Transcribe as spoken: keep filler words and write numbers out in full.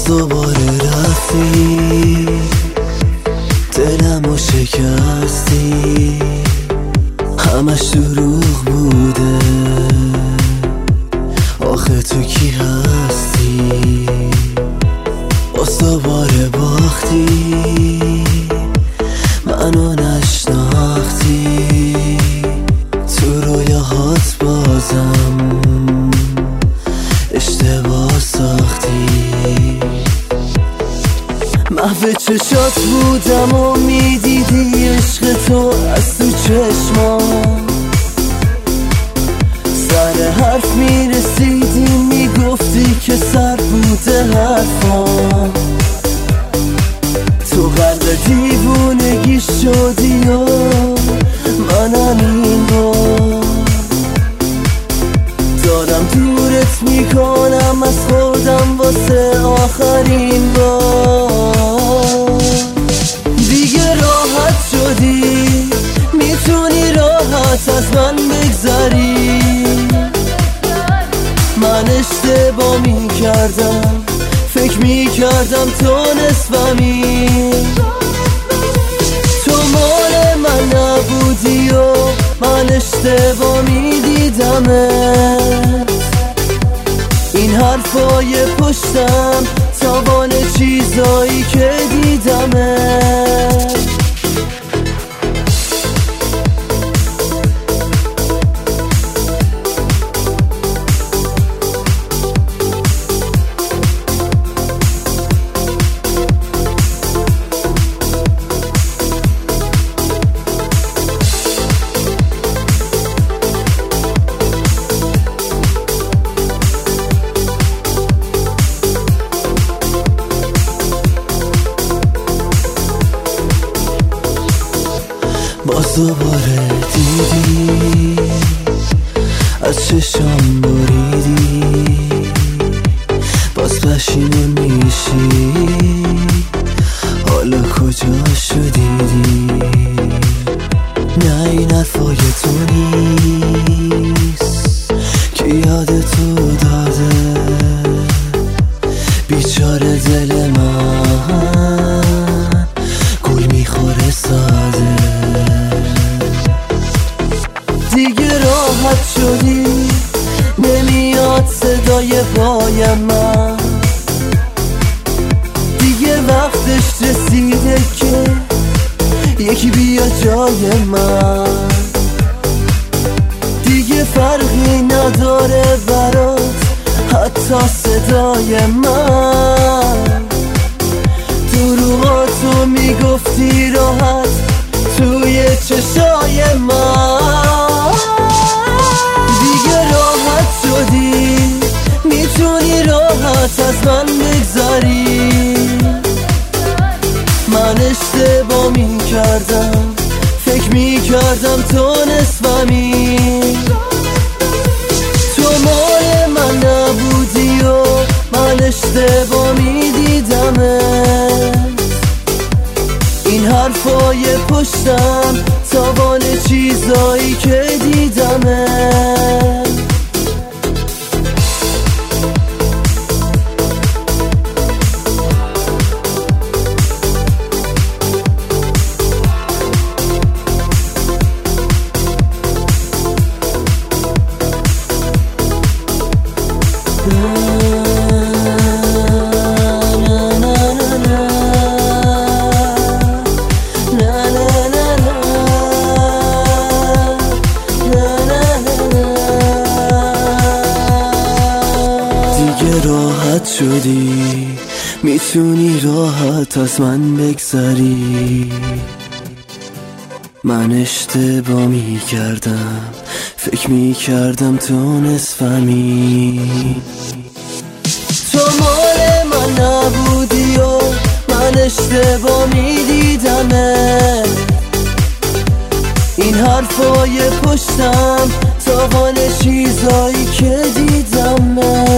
دوباره رفتی، دلمو شکستی، همش دروغ بوده، آخه تو کی هستی؟ باز دوباره باختی، منو نشناختی، تو رویاهات بازم اشتباه ساختی. محو چشات بودم و میدیدی عشق تو از تو چشمام، سر حرف میرسیدی میگفتی که سر بوده حرفام، تو غرق دیوونگی شدی و منم این بار دارم دورت میکنم از خودم واسه آخرین بار. دیگه راحت شدی، میتونی راحت از من بگذری، من اشتباه میکردم، فکر میکردم تو نصفمی، تو مال من نبودی و من اشتباه میدیدمت. این حرفای پشتم تاوان چیزایی که دیدمت. باز دوباره دیدی، از چشام بریدی، باز پشیمون میشی، حالا کجا شدیدی؟ نه این حرفای تو نیست که یاد تو داده، بیچاره دل من گل میخوره ساده. دیگه راحت شدی، نمیاد صدای پای من، دیگه وقتش رسیده که یکی بیا جای من، دیگه فرقی نداره برات حتی صدای من. دروغاتو میگفتی راحت توی چشای من، دیگه راحت شدی، میتونی راحت از من بگذری، من اشتباه میکردم، فکر میکردم تو نصفمی، تو مال من نبودی و من اشتباه میدیدمت. این حرفای پشتم تاوان چیزایی که دیدمت. راحت شدی، میتونی راحت از من بگذری، من اشتباه میکردم، فکر میکردم تو نصفمی، تو مال من نبودی و من اشتباه میدیدمت. این حرفای پشتم تاوان چیزایی که دیدمت.